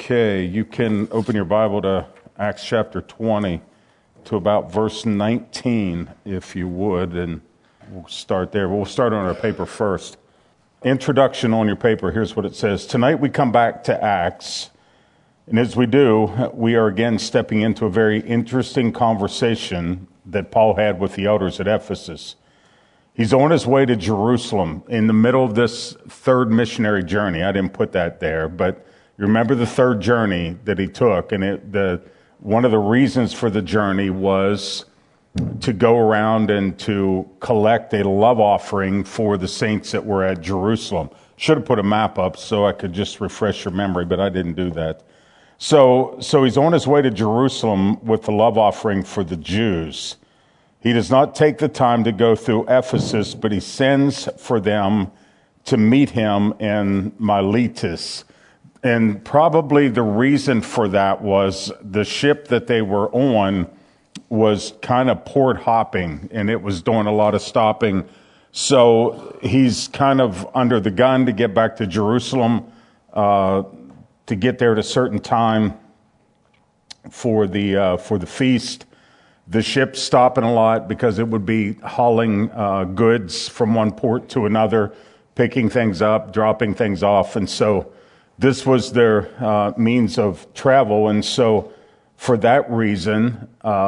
Okay, you can open your Bible to Acts chapter 20 to about verse 19, if you would, and we'll start there. We'll start on our paper first. Introduction on your paper, here's what it says. Tonight we come back to Acts, and as we do, we are again stepping into a very interesting conversation that Paul had with the elders at Ephesus. He's on his way to Jerusalem in the middle of this third missionary journey. I didn't put that there, but you remember the third journey that he took, and one of the reasons for the journey was to go around and to collect a love offering for the saints that were at Jerusalem. Should have put a map up so I could just refresh your memory, but I didn't do that. So he's on his way to Jerusalem with the love offering for the Jews. He does not take the time to go through Ephesus, but he sends for them to meet him in Miletus. And probably the reason for that was the ship that they were on was kind of port hopping, and it was doing a lot of stopping. So he's kind of under the gun to get back to Jerusalem, to get there at a certain time for the feast. The ship's stopping a lot because it would be hauling goods from one port to another, picking things up, dropping things off. And so this was their means of travel. And so for that reason,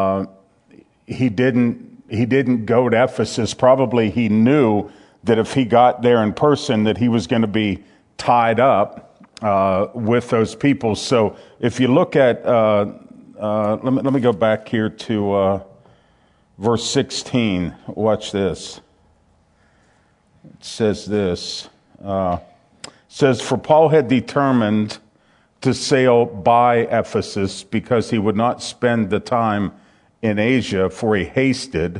he didn't go to Ephesus. Probably he knew that if he got there in person that he was going to be tied up with those people. So if you look at let me go back here to verse 16. Watch this. It says this. It says, "For Paul had determined to sail by Ephesus because he would not spend the time in Asia, for he hasted,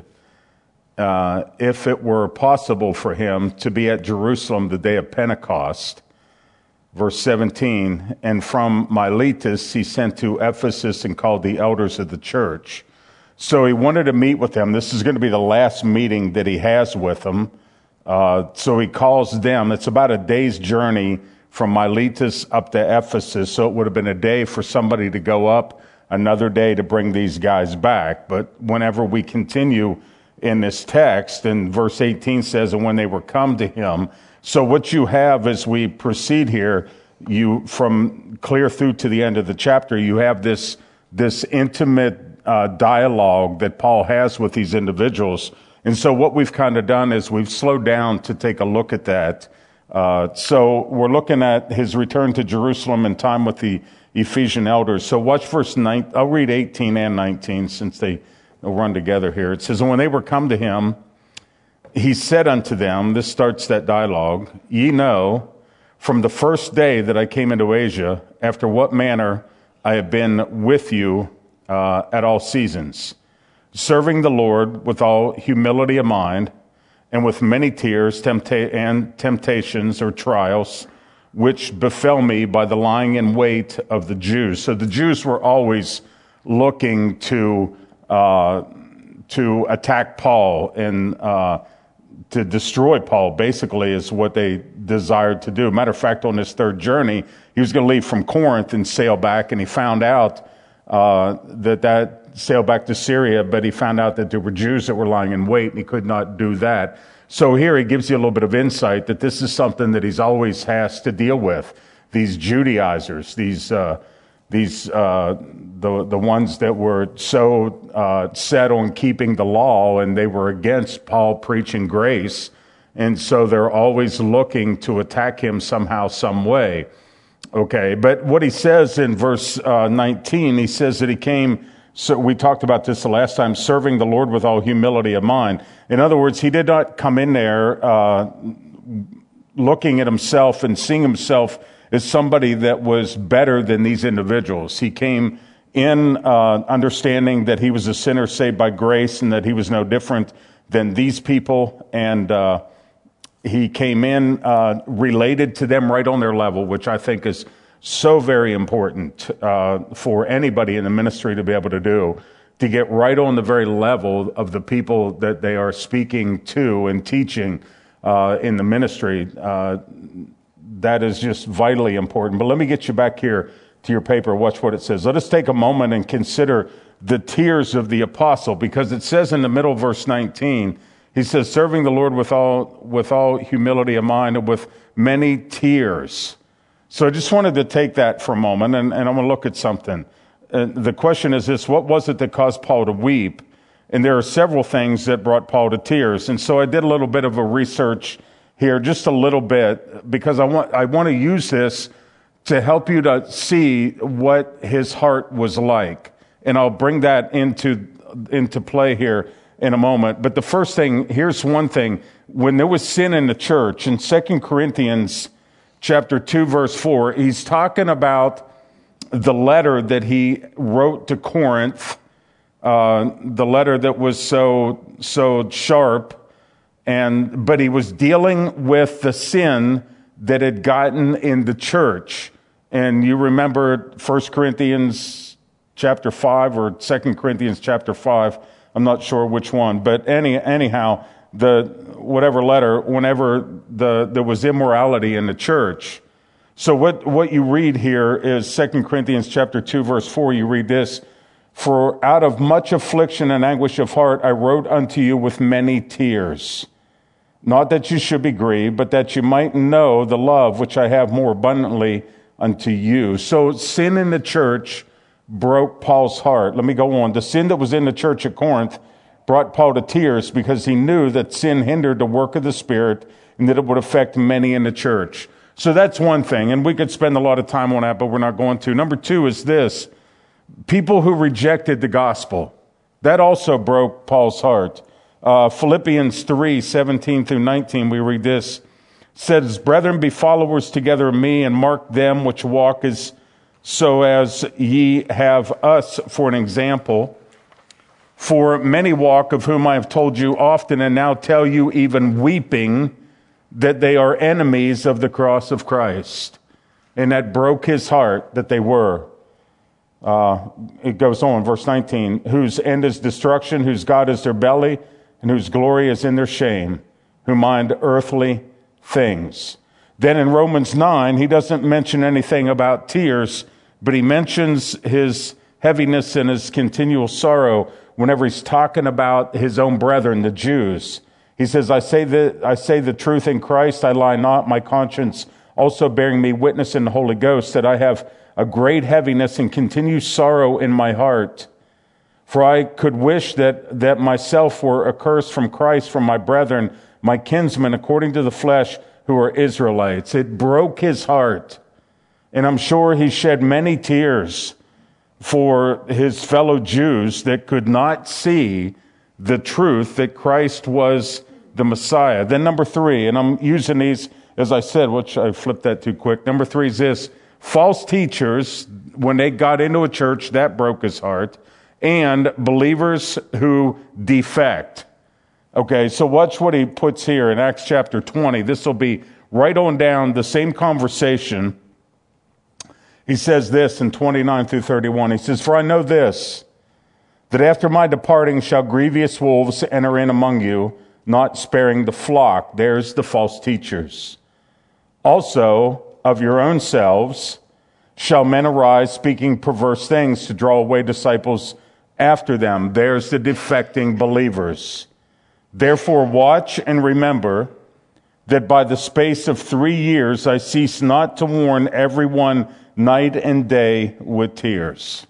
if it were possible for him, to be at Jerusalem the day of Pentecost." Verse 17, "And from Miletus he sent to Ephesus and called the elders of the church." So he wanted to meet with them. This is going to be the last meeting that he has with them. So he calls them. It's about a day's journey from Miletus up to Ephesus. So it would have been a day for somebody to go up, another day to bring these guys back. But whenever we continue in this text, and verse 18 says, "And when they were come to him," so what you have as we proceed here, you from clear through to the end of the chapter, you have this intimate dialogue that Paul has with these individuals. And so what we've kind of done is we've slowed down to take a look at that. So we're looking at his return to Jerusalem and time with the Ephesian elders. So watch verse 9. I'll read 18 and 19 since they'll run together here. It says, "And when they were come to him, he said unto them," this starts that dialogue, "Ye know from the first day that I came into Asia, after what manner I have been with you at all seasons, serving the Lord with all humility of mind, and with many tears and temptations or trials, which befell me by the lying in wait of the Jews." So the Jews were always looking to attack Paul and to destroy Paul, basically, is what they desired to do. Matter of fact, on this third journey, he was going to leave from Corinth and sail back, and he found out that sail back to Syria, but he found out that there were Jews that were lying in wait, and he could not do that. So here he gives you a little bit of insight that this is something that he's always has to deal with. These Judaizers, the ones that were so set on keeping the law, and they were against Paul preaching grace, and so they're always looking to attack him somehow, some way. Okay, but what he says in verse 19, he says that he came, so we talked about this the last time, serving the Lord with all humility of mind. In other words, he did not come in there looking at himself and seeing himself as somebody that was better than these individuals. He came in understanding that he was a sinner saved by grace and that he was no different than these people. And he came in related to them right on their level, which I think is so very important for anybody in the ministry to be able to do, to get right on the very level of the people that they are speaking to and teaching in the ministry. That is just vitally important. But let me get you back here to your paper, watch what it says. Let us take a moment and consider the tears of the apostle, because it says in the middle of verse 19, he says, serving the Lord with all humility of mind and with many tears. So I just wanted to take that for a moment, and I'm going to look at something. The question is this: what was it that caused Paul to weep? And there are several things that brought Paul to tears. And so I did a little bit of a research here, just a little bit, because I want to use this to help you to see what his heart was like. And I'll bring that into play here in a moment. But the first thing, here's one thing. When there was sin in the church, in 2 Corinthians chapter 2, verse 4, he's talking about the letter that he wrote to Corinth, the letter that was so sharp, but he was dealing with the sin that had gotten in the church. And you remember 1 Corinthians chapter 5 or 2 Corinthians chapter 5. I'm not sure which one, but anyhow, whatever letter, whenever there was immorality in the church. So what you read here is 2 Corinthians chapter 2, verse 4. You read this: for out of much affliction and anguish of heart I wrote unto you with many tears. Not that you should be grieved, but that you might know the love which I have more abundantly unto you. So sin in the church broke Paul's heart. Let me go on. The sin that was in the church at Corinth brought Paul to tears because he knew that sin hindered the work of the Spirit and that it would affect many in the church. So that's one thing, and we could spend a lot of time on that, but we're not going to. Number two is this: people who rejected the gospel. That also broke Paul's heart. Philippians 3, 17 through 19, we read this. Says, brethren, be followers together of me, and mark them which walk as so as ye have us for an example. For many walk, of whom I have told you often, and now tell you even weeping, that they are enemies of the cross of Christ. And that broke his heart that they were. It goes on, verse 19, whose end is destruction, whose God is their belly, and whose glory is in their shame, who mind earthly things. Then in Romans 9, he doesn't mention anything about tears, but he mentions his heaviness and his continual sorrow whenever he's talking about his own brethren, the Jews. He says, I say the truth in Christ, I lie not, my conscience also bearing me witness in the Holy Ghost, that I have a great heaviness and continued sorrow in my heart. For I could wish that myself were accursed from Christ, from my brethren, my kinsmen, according to the flesh, who are Israelites. It broke his heart. And I'm sure he shed many tears for his fellow Jews that could not see the truth that Christ was the Messiah. Then number three, and I'm using these, as I said, which I flipped that too quick. Number three is this: false teachers, when they got into a church, that broke his heart, and believers who defect. Okay, so watch what he puts here in Acts chapter 20. This will be right on down the same conversation. He says this in 29 through 31. He says, for I know this, that after my departing shall grievous wolves enter in among you, not sparing the flock. There's the false teachers. Also, of your own selves shall men arise, speaking perverse things to draw away disciples after them. There's the defecting believers. Therefore watch and remember that by the space of 3 years I cease not to warn everyone night and day with tears.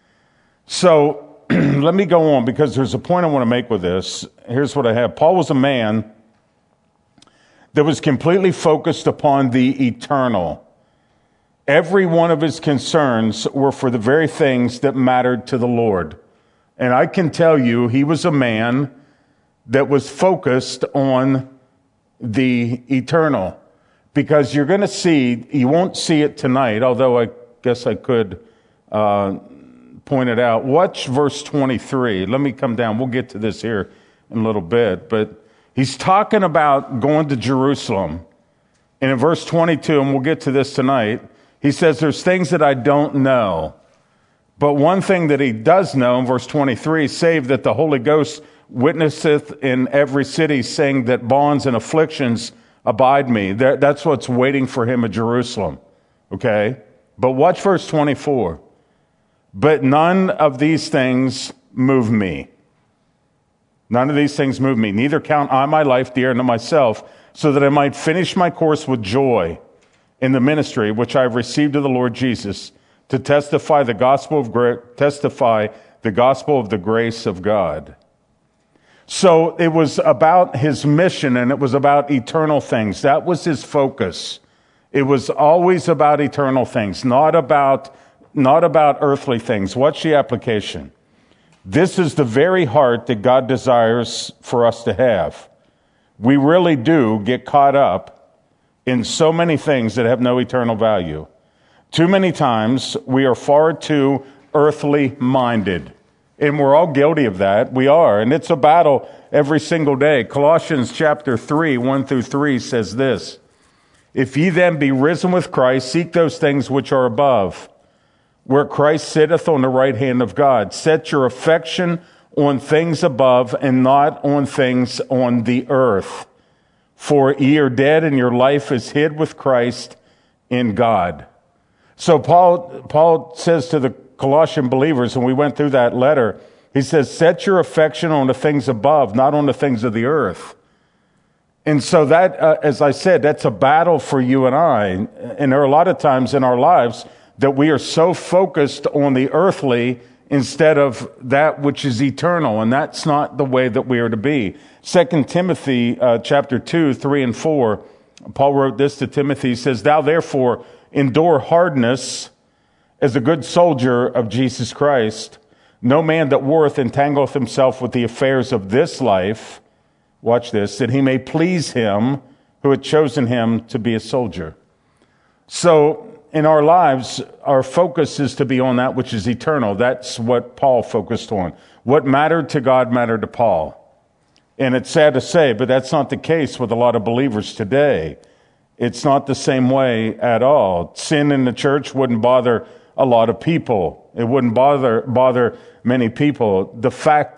So let me go on, because there's a point I want to make with this. Here's what I have. Paul was a man that was completely focused upon the eternal. Every one of his concerns were for the very things that mattered to the Lord. And I can tell you, he was a man that was focused on the eternal. Because you're going to see, you won't see it tonight, although I guess I could point it out. Watch verse 23. Let me come down. We'll get to this here in a little bit. But he's talking about going to Jerusalem. And in verse 22, and we'll get to this tonight, he says, there's things that I don't know. But one thing that he does know in verse 23, save that the Holy Ghost witnesseth in every city, saying that bonds and afflictions abide me. That's what's waiting for him at Jerusalem. Okay? But watch verse 24. But none of these things move me. None of these things move me. Neither count I my life dear unto myself, so that I might finish my course with joy in the ministry which I have received of the Lord Jesus, to testify the gospel of the grace of God. So it was about his mission, and it was about eternal things. That was his focus. It was always about eternal things, not about earthly things. What's the application? This is the very heart that God desires for us to have. We really do get caught up in so many things that have no eternal value. Too many times we are far too earthly minded. And we're all guilty of that. We are. And it's a battle every single day. Colossians chapter 3, 1 through 3 says this: If ye then be risen with Christ, seek those things which are above, where Christ sitteth on the right hand of God. Set your affection on things above and not on things on the earth. For ye are dead, and your life is hid with Christ in God. So Paul says to the Colossian believers, and we went through that letter, he says, set your affection on the things above, not on the things of the earth. And so that, as I said, that's a battle for you and I. And there are a lot of times in our lives that we are so focused on the earthly instead of that which is eternal. And that's not the way that we are to be. 2 Timothy chapter 2, 3 and 4, Paul wrote this to Timothy. He says, Thou therefore endure hardness as a good soldier of Jesus Christ. No man that warreth entangleth himself with the affairs of this life. Watch this, that he may please him who had chosen him to be a soldier. So in our lives, our focus is to be on that which is eternal. That's what Paul focused on. What mattered to God mattered to Paul. And it's sad to say, but that's not the case with a lot of believers today. It's not the same way at all. Sin in the church wouldn't bother a lot of people. It wouldn't bother many people. The fact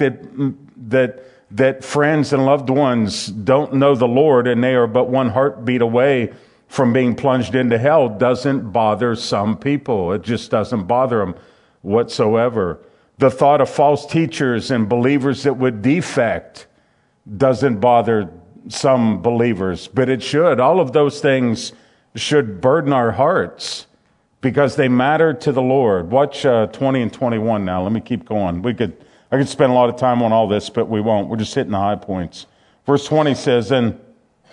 that friends and loved ones don't know the Lord and they are but one heartbeat away from being plunged into hell doesn't bother some people. It just doesn't bother them whatsoever. The thought of false teachers and believers that would defect doesn't bother some believers, but it should. All of those things should burden our hearts because they matter to the Lord. Watch 20 and 21 now. Let me keep going. I could spend a lot of time on all this, but we won't. We're just hitting the high points. Verse 20 says, And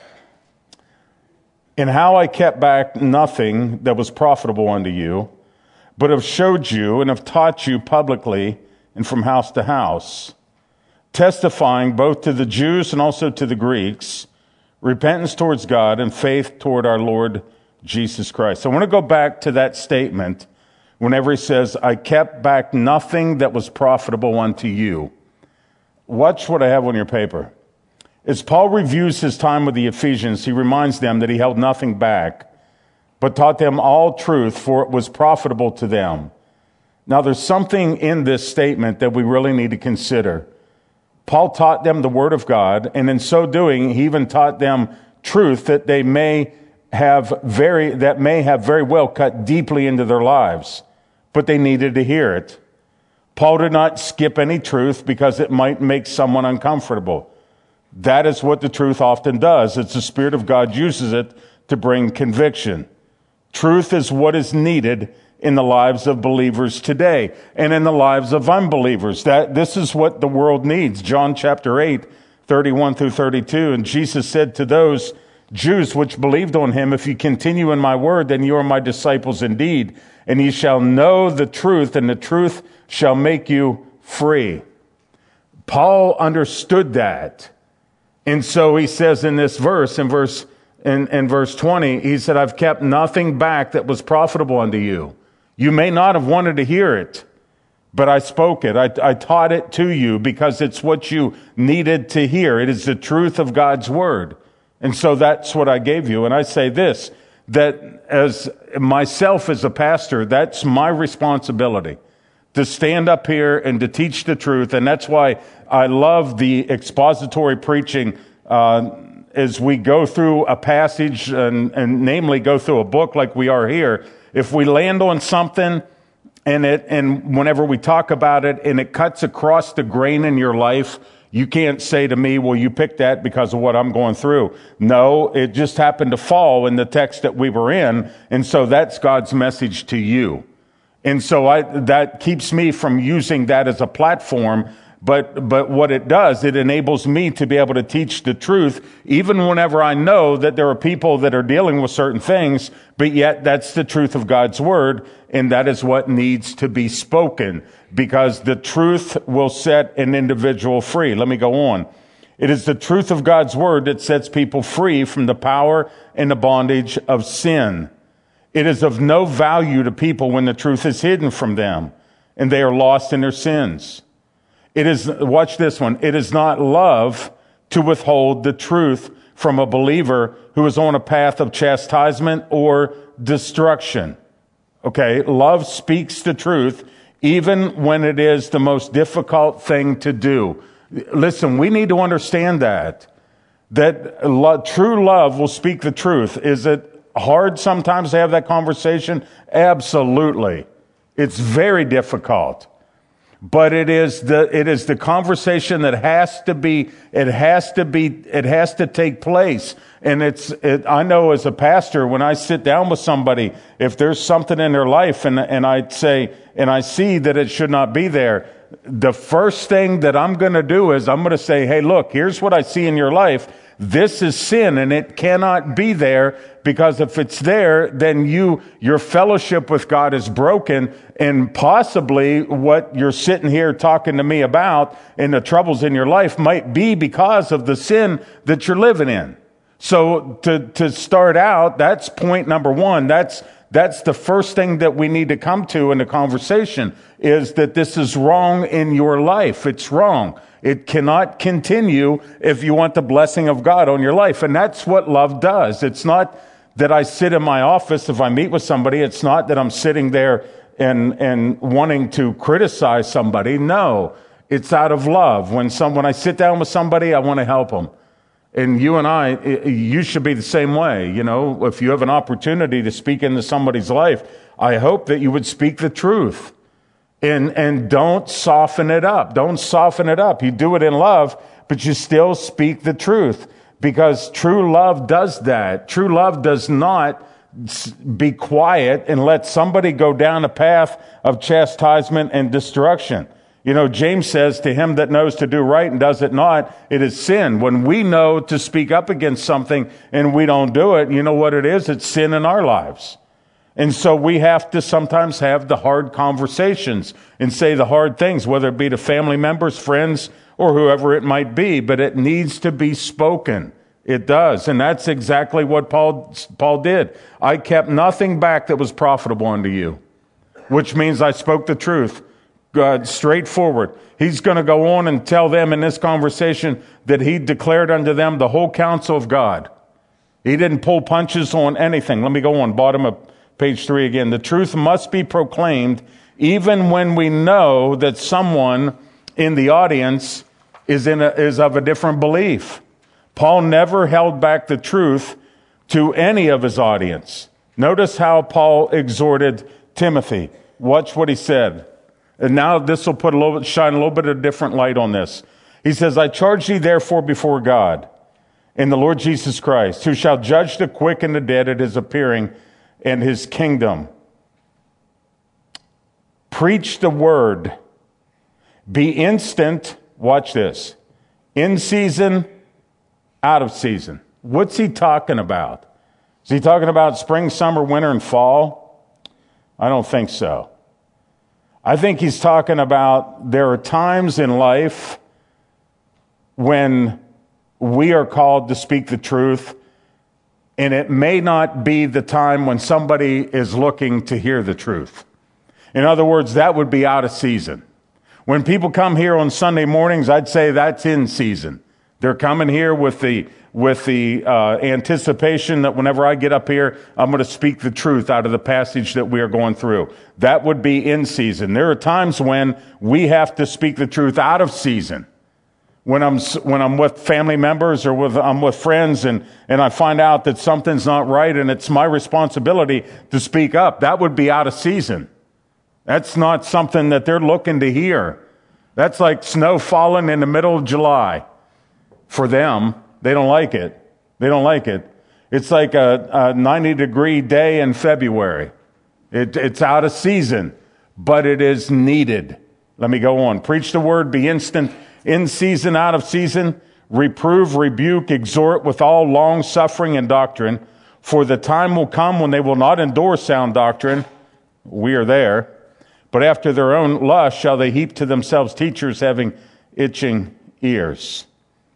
how I kept back nothing that was profitable unto you, but have showed you and have taught you publicly and from house to house, testifying both to the Jews and also to the Greeks, repentance towards God and faith toward our Lord Jesus Christ. So I want to go back to that statement whenever he says, I kept back nothing that was profitable unto you. Watch what I have on your paper. As Paul reviews his time with the Ephesians, he reminds them that he held nothing back, but taught them all truth, for it was profitable to them. Now there's something in this statement that we really need to consider. Paul taught them the Word of God, and in so doing, he even taught them truth that may have very well cut deeply into their lives, but they needed to hear it. Paul did not skip any truth because it might make someone uncomfortable. That is what the truth often does. It's the Spirit of God uses it to bring conviction. Truth is what is needed in the lives of believers today and in the lives of unbelievers. This is what the world needs. John chapter 8, 31 through 32. And Jesus said to those Jews which believed on him, If you continue in my word, then you are my disciples indeed, and ye shall know the truth, and the truth shall make you free. Paul understood that. And so he says in this verse, in verse 20, he said, I've kept nothing back that was profitable unto you. You may not have wanted to hear it, but I spoke it. I taught it to you because it's what you needed to hear. It is the truth of God's word. And so that's what I gave you. And I say this, that as myself as a pastor, that's my responsibility to stand up here and to teach the truth. And that's why I love the expository preaching as we go through a passage and namely go through a book like we are here, if we land on something and whenever we talk about it and it cuts across the grain in your life, you can't say to me, well, you picked that because of what I'm going through. No, it just happened to fall in the text that we were in. And so that's God's message to you. And so that keeps me from using that as a platform. But what it does, it enables me to be able to teach the truth, even whenever I know that there are people that are dealing with certain things, but yet that's the truth of God's word, and that is what needs to be spoken, because the truth will set an individual free. Let me go on. It is the truth of God's word that sets people free from the power and the bondage of sin. It is of no value to people when the truth is hidden from them, and they are lost in their sins. It is, watch this one, it is not love to withhold the truth from a believer who is on a path of chastisement or destruction. Okay, love speaks the truth even when it is the most difficult thing to do. Listen, we need to understand that true love will speak the truth. Is it hard sometimes to have that conversation? Absolutely. It's very difficult. But it is the conversation that has to take place. And I know as a pastor, when I sit down with somebody, if there's something in their life and I see that it should not be there, the first thing that I'm going to do is I'm going to say, hey, look, here's what I see in your life. This is sin and it cannot be there, because if it's there, then your fellowship with God is broken, and possibly what you're sitting here talking to me about and the troubles in your life might be because of the sin that you're living in. So to start out, that's point number one. That's the first thing that we need to come to in the conversation, is that this is wrong in your life. It's wrong. It cannot continue if you want the blessing of God on your life. And that's what love does. It's not that I sit in my office if I meet with somebody. It's not that I'm sitting there and wanting to criticize somebody. No, it's out of love. When I sit down with somebody, I want to help them. And you should be the same way. You know, if you have an opportunity to speak into somebody's life, I hope that you would speak the truth. And don't soften it up. Don't soften it up. You do it in love, but you still speak the truth, because true love does that. True love does not be quiet and let somebody go down a path of chastisement and destruction. You know, James says, to him that knows to do right and does it not, it is sin. When we know to speak up against something and we don't do it, you know what it is? It's sin in our lives. And so we have to sometimes have the hard conversations and say the hard things, whether it be to family members, friends, or whoever it might be, but it needs to be spoken. It does. And that's exactly what Paul did. I kept nothing back that was profitable unto you, which means I spoke the truth. Straightforward. He's going to go on and tell them in this conversation that he declared unto them the whole counsel of God. He didn't pull punches on anything. Let me go on, bottom of page 3 again. The truth must be proclaimed even when we know that someone in the audience is of a different belief. Paul never held back the truth to any of his audience. Notice how Paul exhorted Timothy. Watch what he said. And now this will shine a little bit of different light on this. He says, I charge thee therefore before God and the Lord Jesus Christ, who shall judge the quick and the dead at his appearing and his kingdom. Preach the word. Be instant. Watch this. In season, out of season. What's he talking about? Is he talking about spring, summer, winter, and fall? I don't think so. I think he's talking about there are times in life when we are called to speak the truth, and it may not be the time when somebody is looking to hear the truth. In other words, that would be out of season. When people come here on Sunday mornings, I'd say that's in season. They're coming here with the anticipation that whenever I get up here, I'm going to speak the truth out of the passage that we are going through. That would be in season. There are times when we have to speak the truth out of season, when I'm with family members or I'm with friends and I find out that something's not right and it's my responsibility to speak up, that would be out of season. That's not something that they're looking to hear. That's like snow falling in the middle of July. For them, they don't like it. They don't like it. It's like a 90-degree day in February. It's out of season, but it is needed. Let me go on. Preach the word, be instant, in season, out of season. Reprove, rebuke, exhort with all long suffering and doctrine. For the time will come when they will not endure sound doctrine. We are there. But after their own lust shall they heap to themselves teachers having itching ears.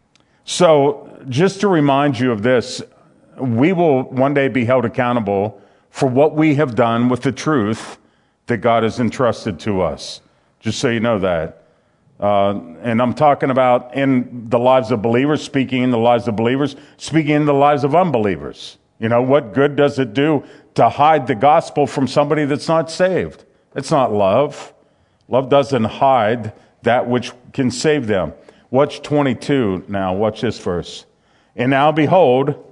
So just to remind you of this, we will one day be held accountable for what we have done with the truth that God has entrusted to us. Just so you know that. And I'm talking about in the lives of believers, speaking in the lives of believers, speaking in the lives of unbelievers. You know, what good does it do to hide the gospel from somebody that's not saved? It's not love. Love doesn't hide that which can save them. Watch 22 now. Watch this verse. And now behold,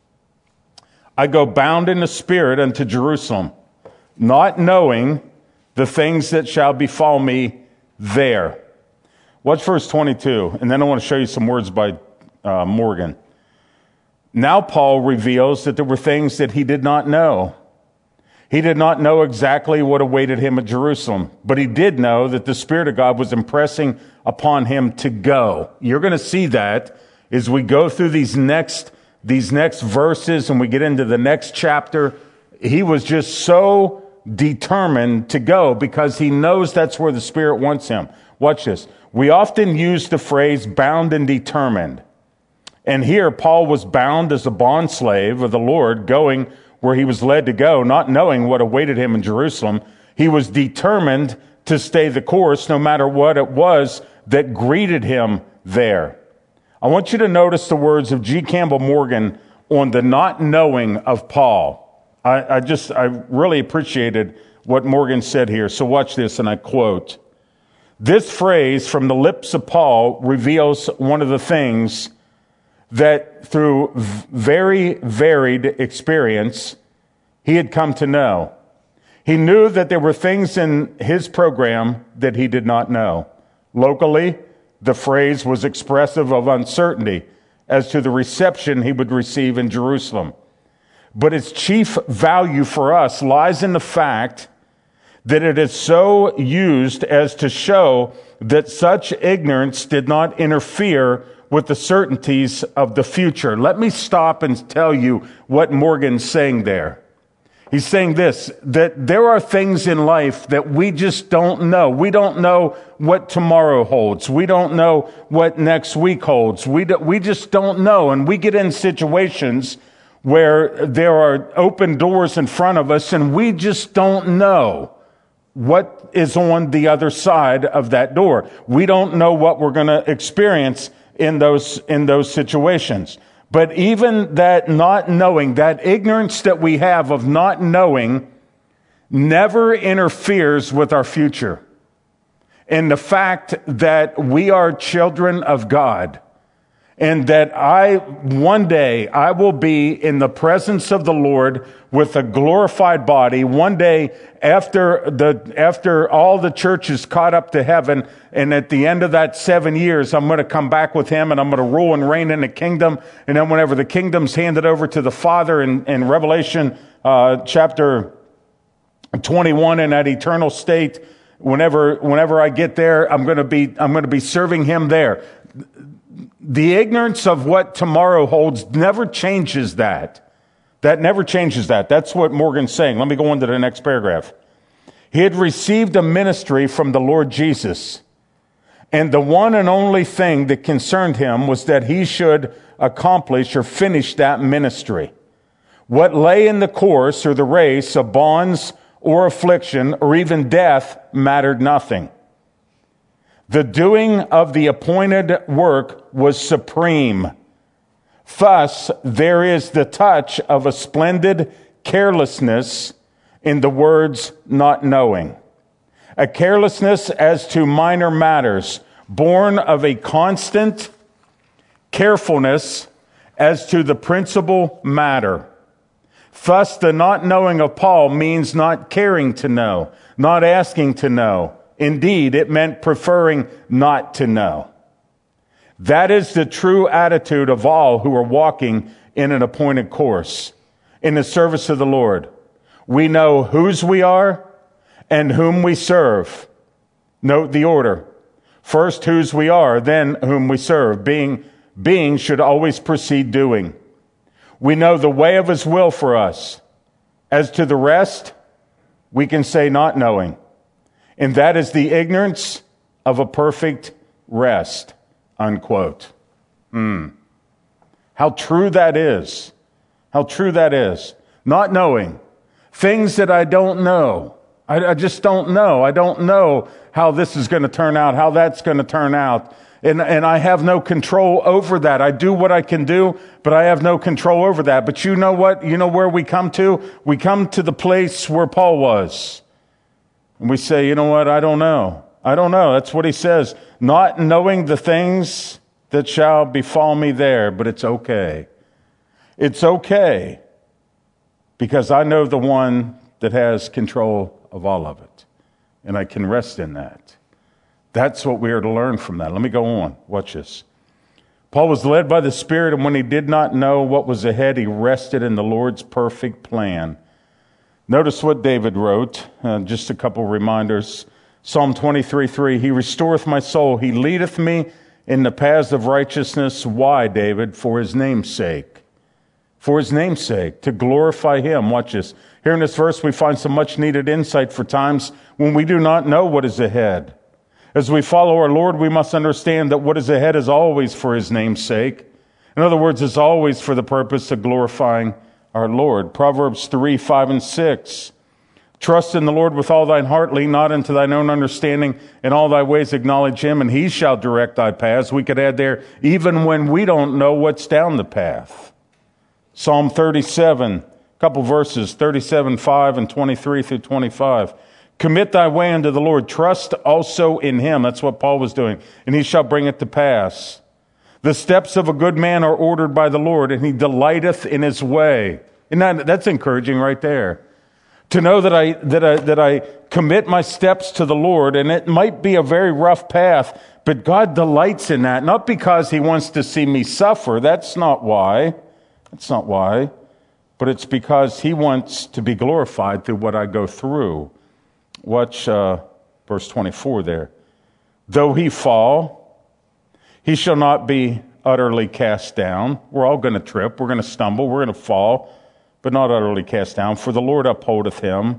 I go bound in the Spirit unto Jerusalem, not knowing the things that shall befall me there. Watch verse 22, and then I want to show you some words by Morgan. Now Paul reveals that there were things that he did not know. He did not know exactly what awaited him at Jerusalem, but he did know that the Spirit of God was impressing upon him to go. You're going to see that as we go through these next verses and we get into the next chapter. He was just so determined to go because he knows that's where the Spirit wants him. Watch this. We often use the phrase bound and determined. And here Paul was bound as a bondslave of the Lord, going where he was led to go, not knowing what awaited him in Jerusalem. He was determined to stay the course no matter what it was that greeted him there. I want you to notice the words of G. Campbell Morgan on the not knowing of Paul. I really appreciated what Morgan said here. So watch this, and I quote, "This phrase from the lips of Paul reveals one of the things that through very varied experience he had come to know. He knew that there were things in his program that he did not know. Locally, the phrase was expressive of uncertainty as to the reception he would receive in Jerusalem. But its chief value for us lies in the fact that it is so used as to show that such ignorance did not interfere with the certainties of the future." Let me stop and tell you what Morgan's saying there. He's saying this, that there are things in life that we just don't know. We don't know what tomorrow holds. We don't know what next week holds. We just don't know. And we get in situations where there are open doors in front of us and we just don't know what is on the other side of that door. We don't know what we're going to experience in those situations. But even that not knowing, that ignorance that we have of not knowing, never interferes with our future. And the fact that we are children of God, and that one day I will be in the presence of the Lord with a glorified body. One day after all the church is caught up to heaven, and at the end of that 7 years, I'm going to come back with him and I'm going to rule and reign in the kingdom. And then whenever the kingdom's handed over to the Father in Revelation chapter 21 in that eternal state, whenever I get there, I'm going to be serving him there. The ignorance of what tomorrow holds never changes that. That never changes that. That's what Morgan's saying. Let me go on to the next paragraph. He had received a ministry from the Lord Jesus, and the one and only thing that concerned him was that he should accomplish or finish that ministry. What lay in the course or the race of bonds or affliction or even death mattered nothing. The doing of the appointed work was supreme. Thus, there is the touch of a splendid carelessness in the words not knowing. A carelessness as to minor matters, born of a constant carefulness as to the principal matter. Thus, the not knowing of Paul means not caring to know, not asking to know. Indeed, it meant preferring not to know. That is the true attitude of all who are walking in an appointed course, in the service of the Lord. We know whose we are and whom we serve. Note the order. First, whose we are, then whom we serve. Being should always precede doing. We know the way of his will for us. As to the rest, we can say not knowing. And that is the ignorance of a perfect rest. Unquote. How true that is. How true that is. Not knowing. Things that I don't know. I just don't know. I don't know how this is going to turn out, how that's going to turn out. And I have no control over that. I do what I can do, but I have no control over that. But you know what? You know where we come to? We come to the place where Paul was. And we say, you know what? I don't know. I don't know. That's what he says. Not knowing the things that shall befall me there, but it's okay. It's okay. Because I know the one that has control of all of it. And I can rest in that. That's what we are to learn from that. Let me go on. Watch this. Paul was led by the Spirit, and when he did not know what was ahead, he rested in the Lord's perfect plan. Notice what David wrote. Just a couple reminders. Psalm 23:3, he restoreth my soul. He leadeth me in the paths of righteousness. Why, David? For his name's sake. For his name's sake, to glorify him. Watch this. Here in this verse, we find some much needed insight for times when we do not know what is ahead. As we follow our Lord, we must understand that what is ahead is always for his name's sake. In other words, it's always for the purpose of glorifying our Lord. Proverbs 3:5-6. Trust in the Lord with all thine heart, lean not unto thine own understanding, in all thy ways acknowledge him, and he shall direct thy paths. We could add there, even when we don't know what's down the path. Psalm 37, a couple verses, 37:5 and 23-25. Commit thy way unto the Lord, trust also in him. That's what Paul was doing. And he shall bring it to pass. The steps of a good man are ordered by the Lord, and he delighteth in his way. And that's encouraging right there. To know that I commit my steps to the Lord, and it might be a very rough path, but God delights in that, not because he wants to see me suffer. That's not why. That's not why. But it's because he wants to be glorified through what I go through. Watch verse 24 there. Though he fall, he shall not be utterly cast down. We're all going to trip. We're going to stumble. We're going to fall, but not utterly cast down. For the Lord upholdeth him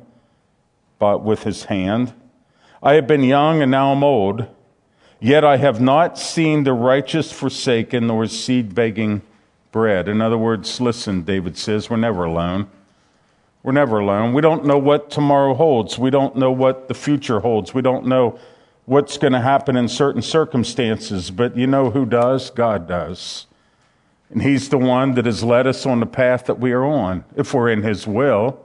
but with his hand. I have been young, and now am old. Yet I have not seen the righteous forsaken, nor his seed begging bread. In other words, listen, David says, we're never alone. We're never alone. We don't know what tomorrow holds. We don't know what the future holds. We don't know what's going to happen in certain circumstances. But you know who does? God does. And he's the one that has led us on the path that we are on, if we're in his will.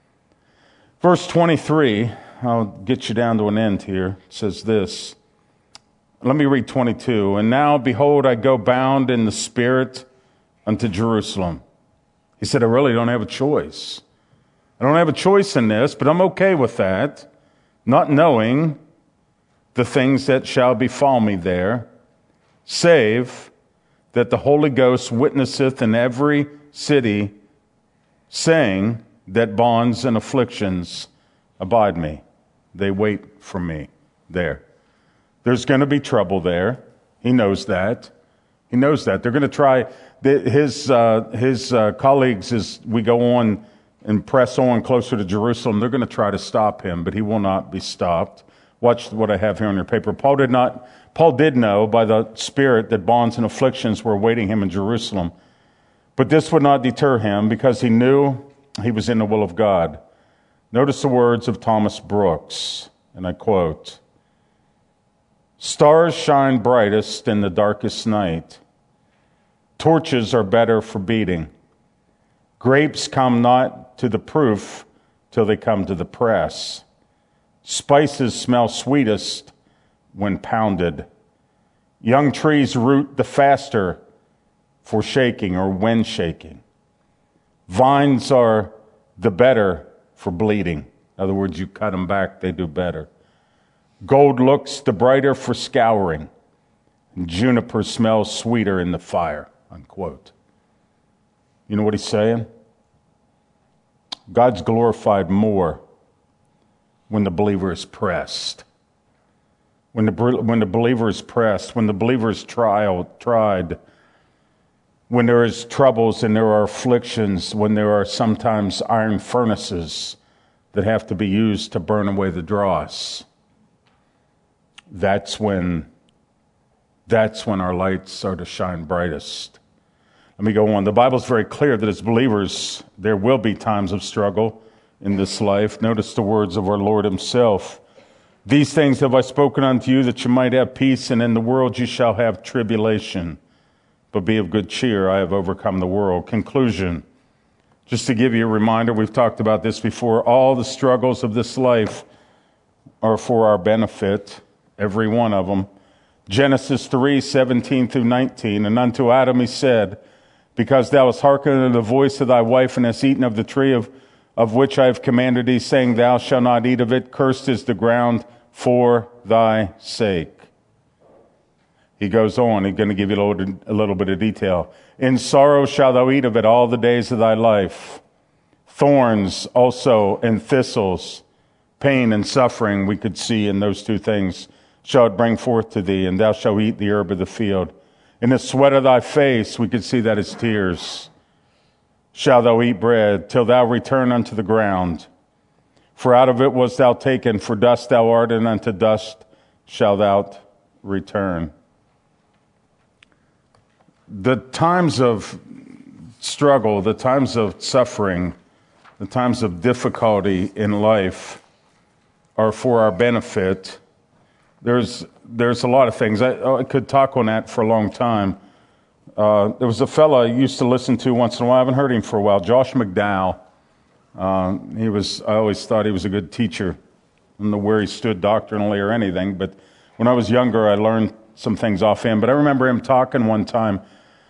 Verse 23, I'll get you down to an end here. It says this. Let me read 22. And now, behold, I go bound in the Spirit unto Jerusalem. He said, I really don't have a choice. I don't have a choice in this, but I'm okay with that, not knowing the things that shall befall me there, save that the Holy Ghost witnesseth in every city, saying that bonds and afflictions abide me. They wait for me there. There's going to be trouble there. He knows that. He knows that. They're going to try. His colleagues, as we go on and press on closer to Jerusalem, they're going to try to stop him, but he will not be stopped. Watch what I have here on your paper. Paul did know by the Spirit that bonds and afflictions were awaiting him in Jerusalem. But this would not deter him because he knew he was in the will of God. Notice the words of Thomas Brooks, and I quote, "Stars shine brightest in the darkest night. Torches are better for beating. Grapes come not to the proof till they come to the press. Spices smell sweetest when pounded. Young trees root the faster for shaking or when shaking. Vines are the better for bleeding. In other words, you cut them back, they do better. Gold looks the brighter for scouring. And juniper smells sweeter in the fire, unquote. You know what he's saying? God's glorified more when the believer is pressed. When the believer is pressed, when the believer is tried, when there is troubles and there are afflictions, when there are sometimes iron furnaces that have to be used to burn away the dross. That's when our lights are to shine brightest. Let me go on. The Bible's very clear that as believers, there will be times of struggle in this life. Notice the words of our Lord himself. These things have I spoken unto you that you might have peace, and in the world you shall have tribulation. But be of good cheer, I have overcome the world. Conclusion. Just to give you a reminder, we've talked about this before. All the struggles of this life are for our benefit, every one of them. Genesis 3:17 through 19. And unto Adam he said, because thou hast hearkened unto the voice of thy wife, and hast eaten of the tree of which I have commanded thee, saying, thou shalt not eat of it. Cursed is the ground for thy sake. He goes on. He's going to give you a little bit of detail. In sorrow shalt thou eat of it all the days of thy life. Thorns also and thistles, pain and suffering, we could see in those two things, shall it bring forth to thee, and thou shalt eat the herb of the field. In the sweat of thy face, we could see that as tears, shalt thou eat bread, till thou return unto the ground. For out of it wast thou taken, for dust thou art, and unto dust shalt thou return. The times of struggle, the times of suffering, the times of difficulty in life are for our benefit. There's a lot of things. I could talk on that for a long time. There was a fellow I used to listen to once in a while. I haven't heard him for a while. Josh McDowell. I always thought he was a good teacher. I don't know where he stood doctrinally or anything, but when I was younger, I learned some things off him. But I remember him talking one time.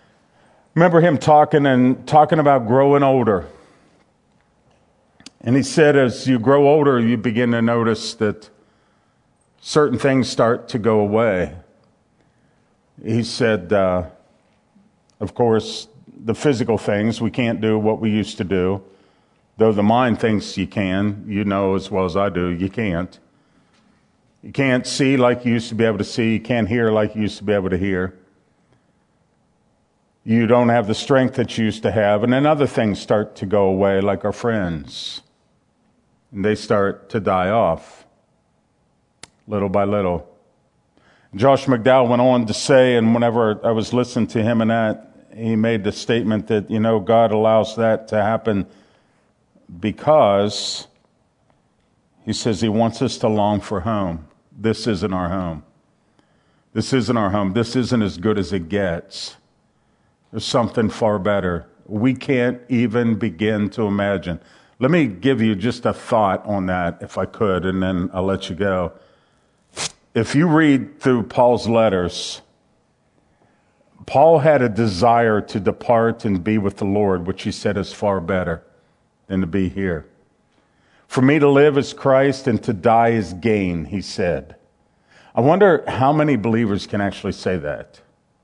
Talking about growing older. And he said, as you grow older, you begin to notice that certain things start to go away. He said, of course, the physical things, we can't do what we used to do. Though the mind thinks you can, you know as well as I do, you can't. You can't see like you used to be able to see. You can't hear like you used to be able to hear. You don't have the strength that you used to have. And then other things start to go away, like our friends. And they start to die off, little by little. Josh McDowell went on to say, and whenever I was listening to him and that, he made the statement that, God allows that to happen because he says he wants us to long for home. This isn't our home. This isn't our home. This isn't as good as it gets. There's something far better. We can't even begin to imagine. Let me give you just a thought on that, if I could, and then I'll let you go. If you read through Paul's letters, Paul had a desire to depart and be with the Lord, which he said is far better than to be here. For me to live is Christ and to die is gain, he said. I wonder how many believers can actually say that.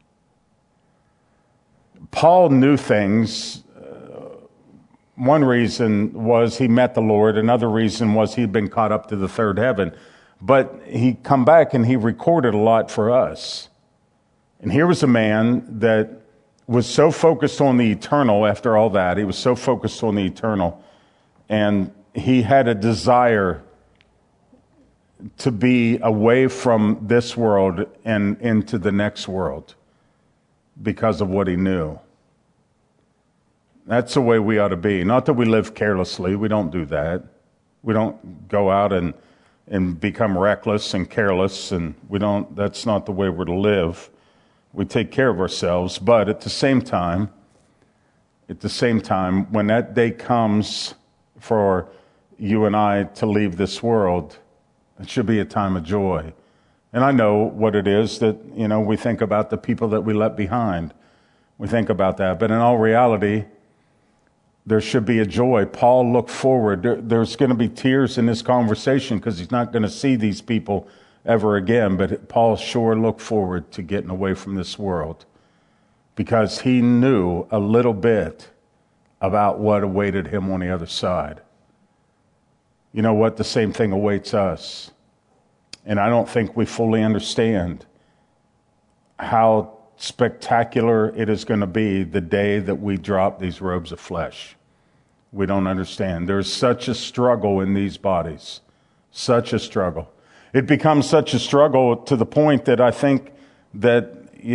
Paul knew things. One reason was he met the Lord. Another reason was he'd been caught up to the third heaven. But he come back and he recorded a lot for us. And here was a man that was so focused on the eternal after all that. He was so focused on the eternal. And he had a desire to be away from this world and into the next world because of what he knew. That's the way we ought to be. Not that we live carelessly. We don't do that. We don't go out and become reckless and careless, and that's not the way we're to live. We take care of ourselves, but at the same time, when that day comes for you and I to leave this world, it should be a time of joy. And I know what it is that, we think about the people that we left behind. We think about that. But in all reality, there should be a joy. Paul looked forward. There's going to be tears in this conversation because he's not going to see these people ever again. But Paul sure looked forward to getting away from this world because he knew a little bit about what awaited him on the other side. You know what? The same thing awaits us. And I don't think we fully understand how spectacular it is going to be the day that we drop these robes of flesh. We don't understand. There's such a struggle in these bodies. Such a struggle. It becomes such a struggle to the point that I think that,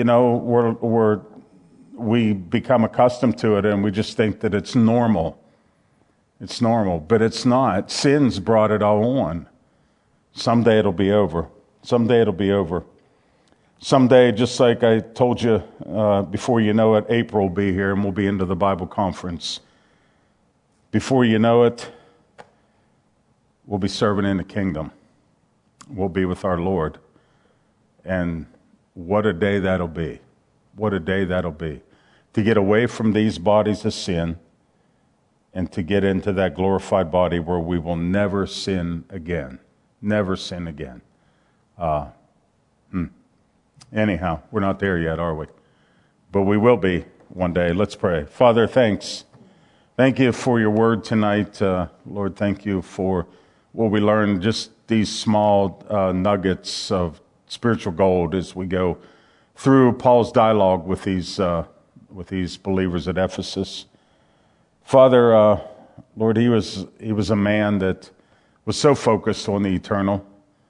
we become accustomed to it and we just think that it's normal. It's normal, but it's not. Sin's brought it all on. Someday it'll be over. Someday it'll be over. Someday, just like I told you before you know it, April will be here and we'll be into the Bible conference. Before you know it, we'll be serving in the kingdom. We'll be with our Lord. And what a day that'll be. What a day that'll be. To get away from these bodies of sin and to get into that glorified body where we will never sin again. Never sin again. Anyhow, we're not there yet, are we? But we will be one day. Let's pray. Father, thanks. Thank you for your word tonight. Lord, thank you for what we learned, just these small nuggets of spiritual gold as we go through Paul's dialogue with these believers at Ephesus. Father, Lord, he was a man that was so focused on the eternal.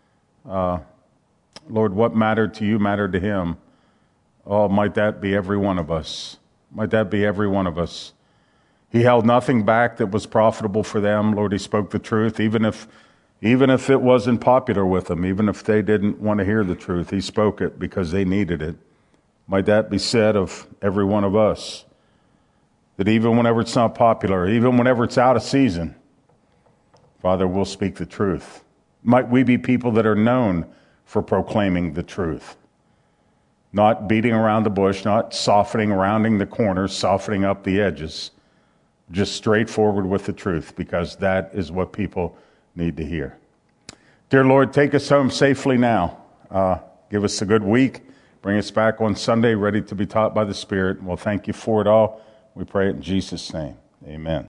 Lord, what mattered to you mattered to him. Oh, might that be every one of us. Might that be every one of us. He held nothing back that was profitable for them. Lord, he spoke the truth, even if it wasn't popular with them, even if they didn't want to hear the truth. He spoke it because they needed it. Might that be said of every one of us. That even whenever it's not popular, even whenever it's out of season, Father, we'll speak the truth. Might we be people that are known for proclaiming the truth. Not beating around the bush, not rounding the corners, softening up the edges. Just straightforward with the truth, because that is what people need to hear. Dear Lord, take us home safely now. Give us a good week. Bring us back on Sunday ready to be taught by the Spirit. We'll thank you for it all. We pray it in Jesus' name. Amen.